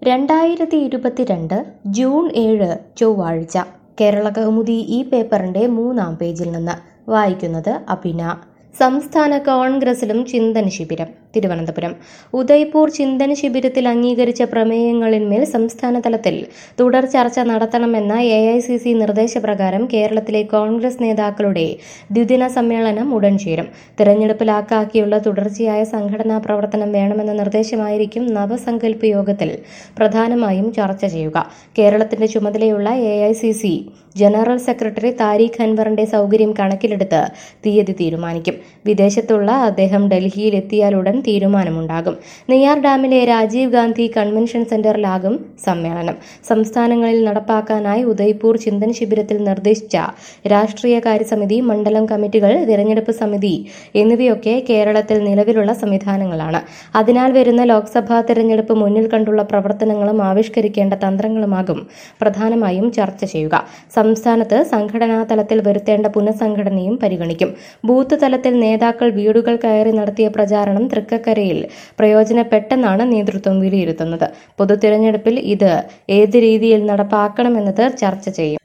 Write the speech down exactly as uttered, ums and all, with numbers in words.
രണ്ടായിരത്തി ഇരുപത്തിരണ്ട് ജൂൺ ഏഴ് ചൊവ്വാഴ്ച കേരള കൗമുദി ഈ പേപ്പറിന്റെ മൂന്നാം പേജിൽ നിന്ന് വായിക്കുന്നത് അഭിന. സംസ്ഥാന കോൺഗ്രസിലും ചിന്തന ശിബിരം. തിരുവനന്തപുരം ഉദയ്പൂർ ചിന്തന ശിബിരത്തിൽ അംഗീകരിച്ച പ്രമേയങ്ങളിന്മേൽ സംസ്ഥാന തലത്തിൽ തുടർ ചർച്ച നടത്തണമെന്ന എ ഐ സി സി നിർദ്ദേശപ്രകാരം കേരളത്തിലെ കോൺഗ്രസ് നേതാക്കളുടെ ദ്വിദിന സമ്മേളനം ഉടൻ ചേരും. തെരഞ്ഞെടുപ്പിലാക്കാക്കിയുള്ള തുടർച്ചയായ സംഘടനാ പ്രവർത്തനം വേണമെന്ന നിർദ്ദേശമായിരിക്കും നവസങ്കല്പ യോഗത്തിൽ പ്രധാനമായും ചർച്ച ചെയ്യുക. കേരളത്തിന്റെ ചുമതലയുള്ള A I C C general secretary Tariq അൻവറിന്റെ സൗകര്യം കണക്കിലെടുത്ത് തീയതി തീരുമാനിക്കും. വിദേശത്തുള്ള അദ്ദേഹം ഡൽഹിയിൽ എത്തിയാലുടൻ തീരുമാനമുണ്ടാകും. നെയ്യാർ ഡാമിലെ രാജീവ് ഗാന്ധി കൺവെൻഷൻ സെന്ററിലാകും സമ്മേളനം. സംസ്ഥാനങ്ങളിൽ നടപ്പാക്കാനായി ഉദയ്പൂർ ചിന്തന ശിബിരത്തിൽ നിർദ്ദേശിച്ച രാഷ്ട്രീയകാര്യ സമിതി, മണ്ഡലം കമ്മിറ്റികൾ, തിരഞ്ഞെടുപ്പ് സമിതി എന്നിവയൊക്കെ കേരളത്തിൽ നിലവിലുള്ള സംവിധാനങ്ങളാണ്. അതിനാൽ വരുന്ന ലോക്സഭാ തെരഞ്ഞെടുപ്പ് മുന്നിൽ കണ്ടുള്ള പ്രവർത്തനങ്ങളും ആവിഷ്കരിക്കേണ്ട തന്ത്രങ്ങളുമാകും പ്രധാനമായും ചർച്ച ചെയ്യുക. സംസ്ഥാനത്ത് സംഘടനാ തലത്തിൽ വരുത്തേണ്ട പുനഃസംഘടനയും പരിഗണിക്കും. ബൂത്ത് തലത്തിൽ നേതാക്കൾ വീടുകൾ കയറി നടത്തിയ പ്രചാരണം തൃക്കക്കരയിൽ പ്രയോജനപ്പെട്ടെന്നാണ് നേതൃത്വം വിലയിരുത്തുന്നത്. പൊതു തിരഞ്ഞെടുപ്പിൽ ഇത് ഏത് രീതിയിൽ നടപ്പാക്കണമെന്നത് ചർച്ച ചെയ്യും.